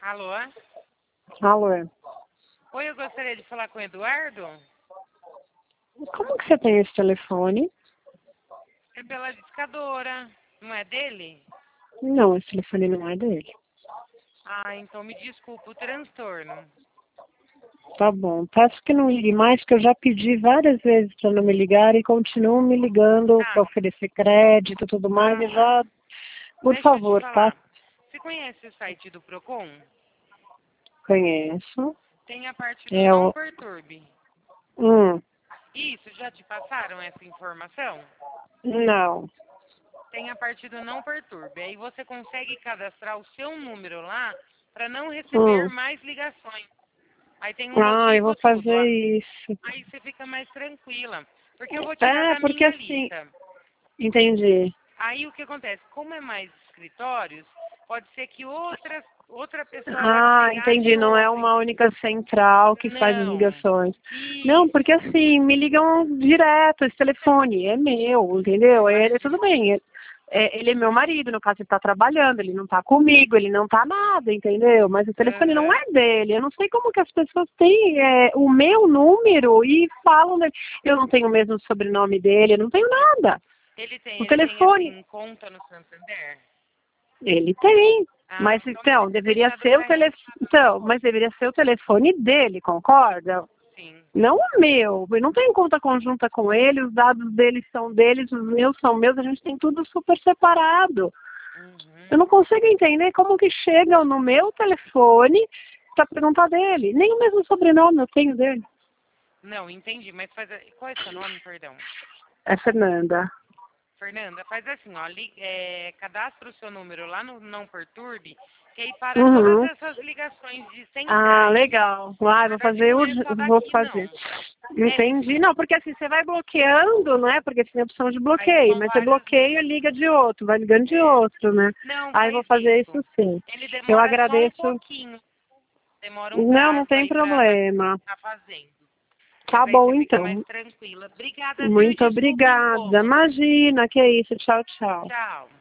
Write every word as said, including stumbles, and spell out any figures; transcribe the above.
Alô? Alô? Oi, eu gostaria de falar com o Eduardo. Como que você tem esse telefone? É pela discadora. Não é dele? Não, esse telefone não é dele. Ah, então me desculpa o transtorno. Tá bom. Peço que não ligue mais, que eu já pedi várias vezes para não me ligar e continuam me ligando Tá. para oferecer crédito e tudo mais. Ah, E já, por deixa eu te favor, tá? falar. Você conhece o site do Procon? Conheço. Tem a parte do É não o... perturbe. Hum, Isso, já te passaram essa informação? não. Tem a parte do não perturbe. Aí você consegue cadastrar o seu número lá para não receber Hum. mais ligações. Aí tem um Ah, eu motivo vou tudo. fazer isso. Aí você fica mais tranquila. Porque eu vou tirar É, da porque minha assim... lista. Entendi. Aí o que acontece? Como é mais escritórios, pode ser que outra, outra pessoa vai te Ah, ligar de entendi. Não é outro. uma única central que faz as Não. ligações. Não, porque Isso. assim, me ligam direto, esse telefone é meu, entendeu? Ele, tudo Imagina. bem, ele é, ele é meu marido, no caso ele tá trabalhando, ele não tá comigo, ele não tá nada, entendeu? Mas o telefone não Aham. é dele. Eu não sei como que as pessoas têm é, o meu número e falam dele. Eu não tenho o mesmo sobrenome dele, eu não tenho nada. Ele tem, O ele tem telefone, assim, conta no Santander? ele tem. Ah, Mas então deve então, ter deveria deixado ser o telefone. carregado no Então, negócio. mas deveria ser o telefone dele, concorda? Sim. Não o meu. Eu não tenho conta conjunta com ele, os dados dele são deles, os meus são meus, a gente tem tudo super separado. Eu Uhum. não consigo entender como que chegam no meu telefone para perguntar dele. Nem o mesmo sobrenome eu tenho dele. Não, entendi, mas faz. a- Qual é seu nome, perdão? É Fernanda. Fernanda, faz assim, ó, li, é, cadastra o seu número lá no Não Perturbe, que aí para todas Uhum. essas ligações de Ah, centrais. legal. Na Ah, vou verdade, fazer não o é só vou daqui, fazer. não. É, Entendi. Não, porque assim, você vai bloqueando, né? Porque tem a opção de aí bloqueio, são mas você vários bloqueia e números. liga de outro, vai ligando de É. outro, né? Não, Aí vou faz fazer isso isso. sim. Ele Eu demora só um agradeço. pouquinho. Demora um Não, não prazo tem aí pra problema. estar fazendo. Mas Tá aí bom, você fica mais então. tranquila. Obrigada, viu? E Muito desculpa o obrigada. incômodo. Imagina, que é isso. Tchau, tchau. Tchau.